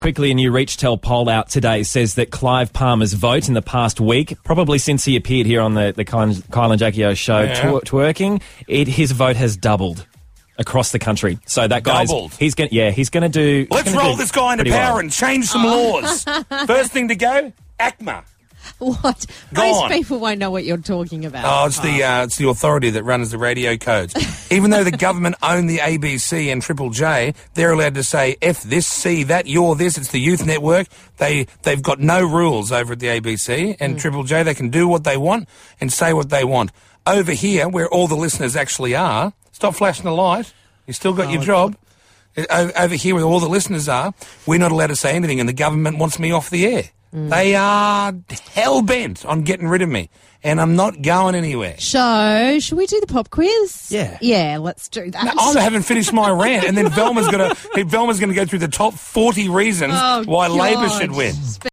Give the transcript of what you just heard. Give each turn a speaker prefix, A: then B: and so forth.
A: Quickly, a new ReachTel poll out today says that Clive Palmer's vote in the past week, probably since he appeared here on the Kyle and Jackie O show twerking, his vote has doubled across the country. So that guy's
B: doubled.
A: He's going to do.
B: Let's roll this guy into power and change some laws. First thing to go, ACMA.
C: What?
B: Gone.
C: Most people won't know what you're talking about.
B: Oh, it's the authority that runs the radio codes. Even though the government own the ABC and Triple J, they're allowed to say F this, C that, you're this. It's the Youth Network. They've got no rules over at the ABC and Triple J. They can do what they want and say what they want. Over here, where all the listeners actually are, stop flashing the light. You still got your job. Over here, where all the listeners are, we're not allowed to say anything, and the government wants me off the air. They are hell-bent on getting rid of me, and I'm not going anywhere.
C: Should we do the pop quiz?
A: Yeah.
C: Yeah, let's do that.
B: No, I haven't finished my rant, and then Velma's going to go through the top 40 reasons why Labor should win.